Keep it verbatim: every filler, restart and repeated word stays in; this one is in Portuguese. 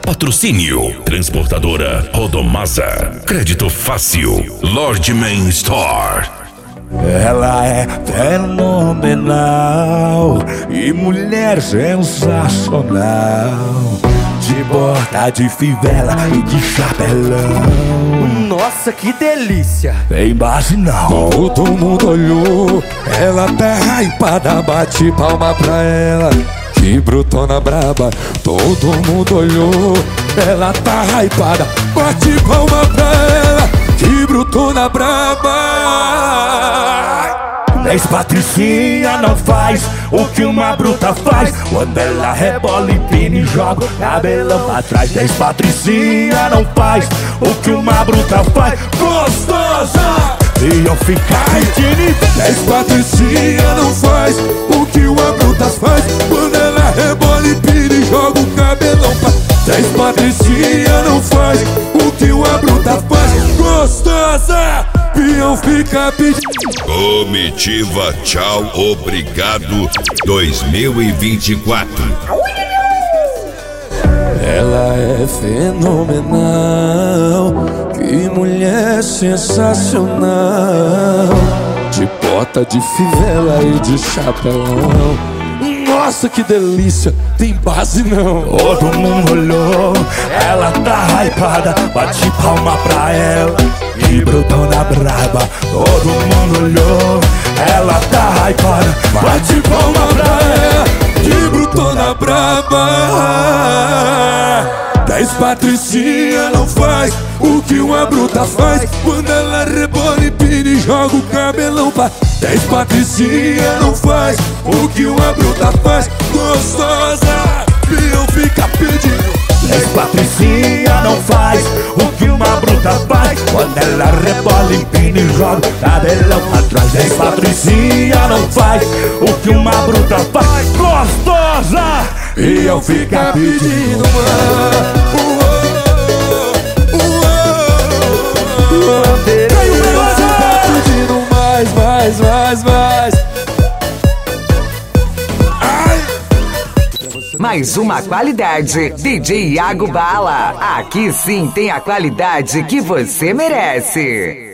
Patrocínio Transportadora Rodomasa. Crédito fácil. Lord Man Store. Ela é fenomenal e mulher sensacional, de bota, de fivela e de chapelão. Nossa, que delícia! Tem base não. Todo mundo olhou, ela tá hypada, bate palma pra ela. Que brutona braba, todo mundo olhou, ela tá hypada, bate palma pra ela. Que brutona braba. Dez patricinha não faz o que uma bruta faz, quando ela rebola, empina e joga o cabelão pra trás. Dez patricinha não faz o que uma bruta faz, gostosa, e eu ficar pedindo. Dez patricinha não faz o que uma bruta faz, quando ela rebola, empina e joga o cabelão pra trás. Dez patricinha não faz o que uma bruta faz, gostosa, peão fica pedindo. Comitiva Tchau Obrigado dois mil e vinte e quatro. Ela é fenomenal, que mulher sensacional, de bota, de fivela e de chapelão. Nossa, que delícia, tem base não. Todo mundo olhou, ela tá hypada, bate palma pra ela. Que brutona braba, todo mundo olhou, ela tá hypada, bate palma pra ela. Que brutona braba. Dez patricinha não faz o que uma bruta faz, quando ela rebola, empina e joga o cabelão pra. Dez patricinha não faz o que uma bruta faz, gostosa, peão fica pedindo. Dez patricinha não faz o que uma bruta faz, quando ela rebola, empina e joga o cabelão pra trás. Dez patricinha não faz o que uma bruta faz, gostosa, e eu fica pedindo mais, mais, mais, mais. Mais uma qualidade, D J Iago Bala. Aqui sim tem a qualidade que você merece.